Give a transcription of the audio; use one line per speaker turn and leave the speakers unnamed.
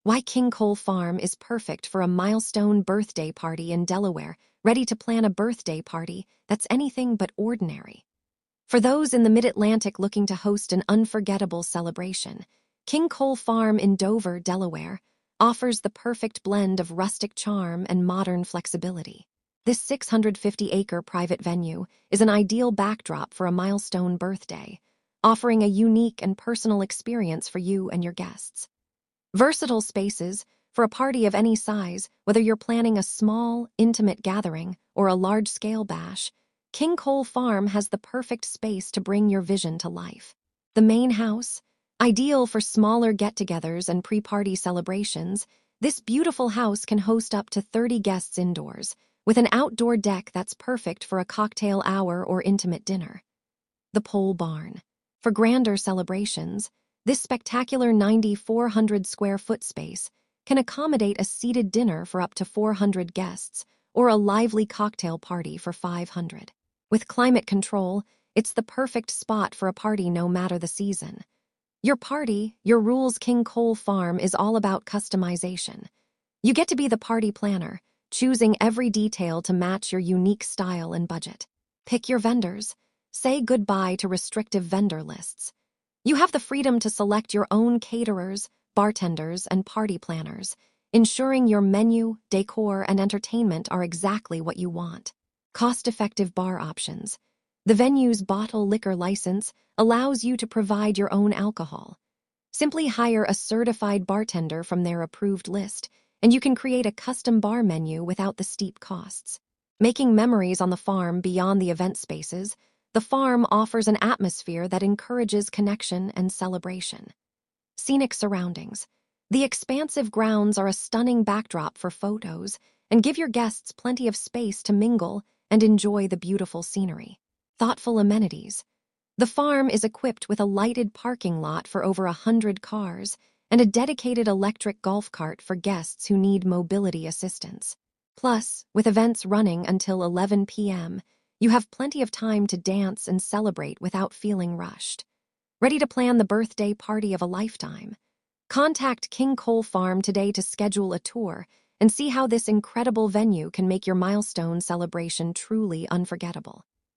Why King Cole Farm is perfect for a milestone birthday party in Delaware, ready to plan a birthday party that's anything but ordinary. For those in the Mid-Atlantic looking to host an unforgettable celebration, King Cole Farm in Dover, Delaware, offers the perfect blend of rustic charm and modern flexibility. This 650-acre private venue is an ideal backdrop for a milestone birthday, offering a unique and personal experience for you and your guests. Versatile spaces for a party of any size, whether you're planning a small, intimate gathering or a large-scale bash, King Cole Farm has the perfect space to bring your vision to life. The main house, ideal for smaller get-togethers and pre-party celebrations, this beautiful house can host up to 30 guests indoors, with an outdoor deck that's perfect for a cocktail hour or intimate dinner. The Pole Barn. For grander celebrations, this spectacular 9,400-square-foot space can accommodate a seated dinner for up to 400 guests or a lively cocktail party for 500. With climate control, it's the perfect spot for a party no matter the season. Your party, your rules. King Cole Farm is all about customization. You get to be the party planner, choosing every detail to match your unique style and budget. Pick your vendors. Say goodbye to restrictive vendor lists. You have the freedom to select your own caterers, bartenders, and party planners, ensuring your menu, decor, and entertainment are exactly what you want. Cost-effective bar options. The venue's bottle liquor license allows you to provide your own alcohol. Simply hire a certified bartender from their approved list, and you can create a custom bar menu without the steep costs. Making memories on the farm beyond the event spaces, the farm offers an atmosphere that encourages connection and celebration. Scenic surroundings. The expansive grounds are a stunning backdrop for photos and give your guests plenty of space to mingle and enjoy the beautiful scenery. Thoughtful amenities. The farm is equipped with a lighted parking lot for over 100 cars and a dedicated electric golf cart for guests who need mobility assistance. Plus, with events running until 11 p.m., you have plenty of time to dance and celebrate without feeling rushed. Ready to plan the birthday party of a lifetime? Contact King Cole Farm today to schedule a tour and see how this incredible venue can make your milestone celebration truly unforgettable.